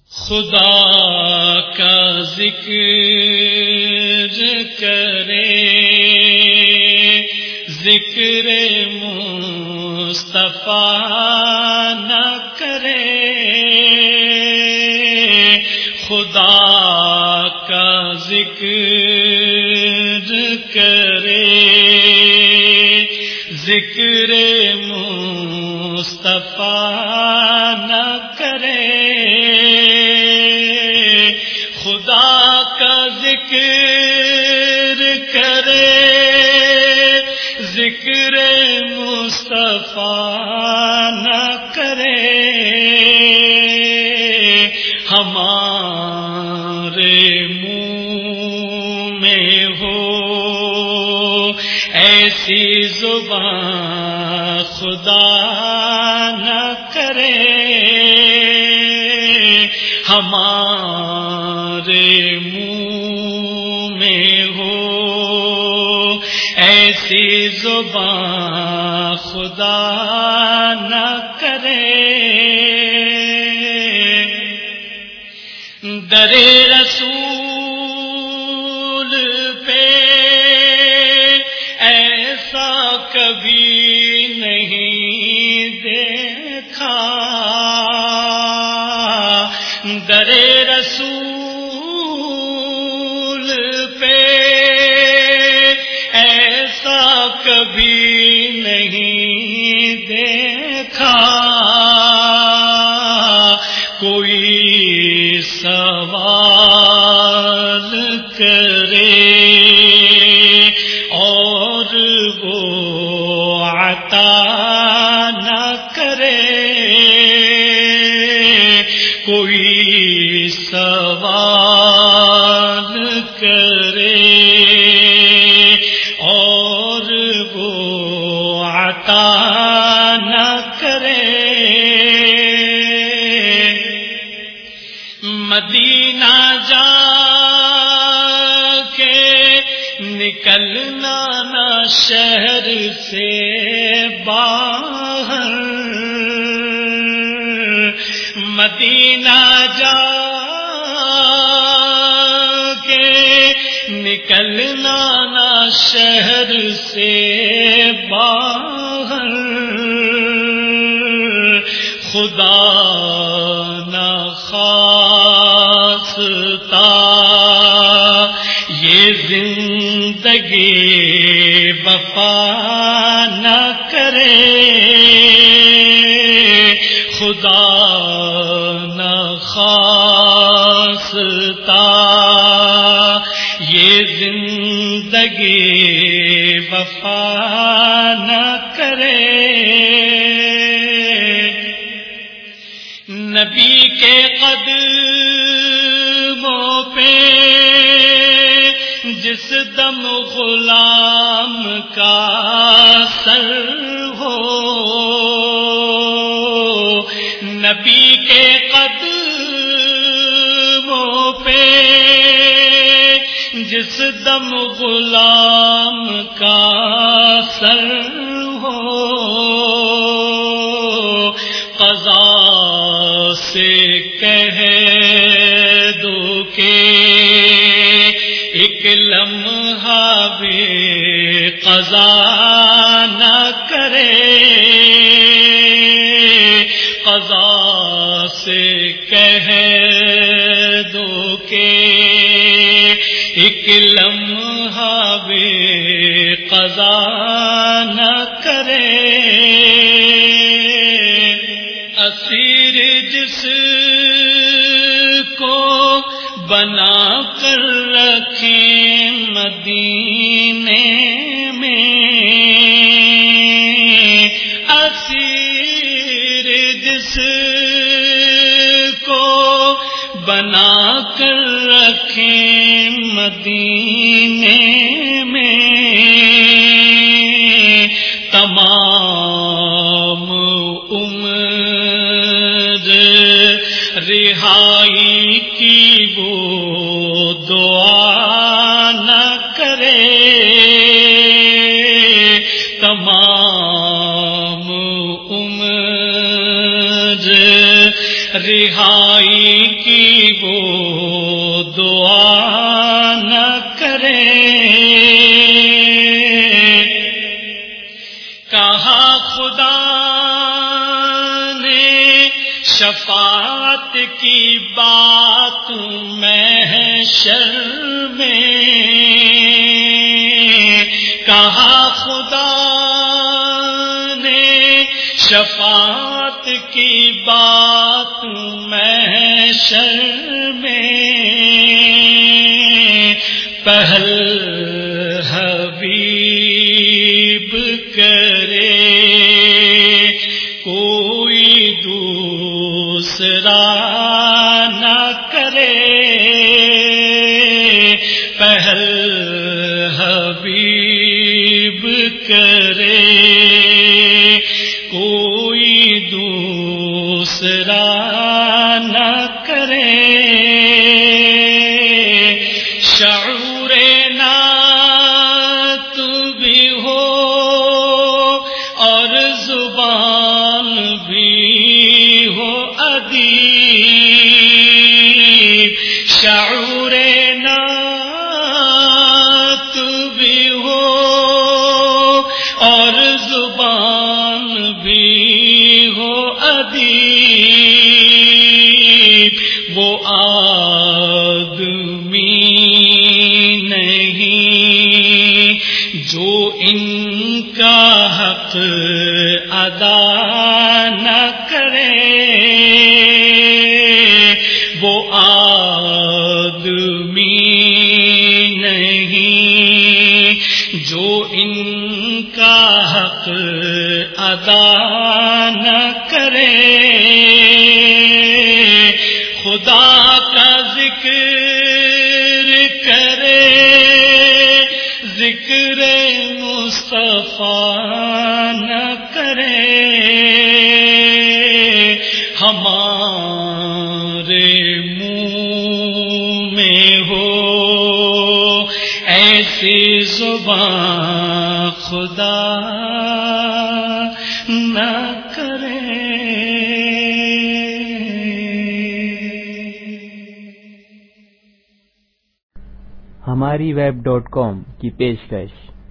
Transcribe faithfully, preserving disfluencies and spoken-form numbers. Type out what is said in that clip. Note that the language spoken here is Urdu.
خدا کا ذکر کرے، ذکر مصطفیٰ نہ کرے، خدا کا ذکر کرے، ذکر مصطفیٰ نہ کرے، خدا کا ذکر کرے، ذکر مصطفیٰ نہ کرے، ہمارے منہ میں ہو ایسی زبان خدا نہ کرے، ہمارے منہ میں ہو ایسی زبان خدا نہ کرے، در رسول پہ ایسا کبھی نہیں دیکھا، در رسول پہ ایسا کبھی نہیں دیکھا، کوئی سوال کرے اور وہ عطا نہ کرے، کوئی سوال کرے اور وہ عطا نہ کرے، مدینہ جا کے نکلنا نہ شہر سے باہر، مدینہ جا کے نکلنا نہ شہر سے باہر، خدا نہ خواستہ یہ زندگی وفا نہ کرے، خدا نہ خواستہ یہ زندگی وفا نہ کرے، نبی کے قدموں پہ جس دم غلام کا سر ہو، نبی کے قدموں پہ جس دم غلام کا سر ہو، قضا سے کہہ دو کہ ایک لمحہ بھی قضا نہ کرے، قضا سے کہہ دو کہ ایک لمحہ بھی قضا نہ کرے، اسیر جس کو بنا کر رکھیں مدینے میں، اسیر جس کو بنا کر رکھیں مدینے میں، تمام عمر رہائی کی وہ دعا نہ کرے، تمام عمر رہائی کی وہ دعا نہ کرے، کہا خدا نے شفاعت کی بات محشر میں، کہا خدا نے شفاعت کی بات محشر میں، پہل حبیب کرے کوئی دوسرا نہ کرے، پہل حبیب کرے کوئی دوسرا نہ کرے، شعور نعت بھی ہو اور زبان بھی ہو ادیب، شعور نعت بھی ہو اور زبان بھی ہو ادیب، وہ آدمی نہیں جو ان کا حق ادا نہ کرے، وہ آدمی نہیں جو ان کا حق ادا نہ کرے، خدا کا ذکر کرے ذکر مصطفیٰ نہ کرے، ہمارے منہ میں ہو ایسی زبان خدا نہ کرے۔ ہماری ویب ڈاٹ کام کی پیشکش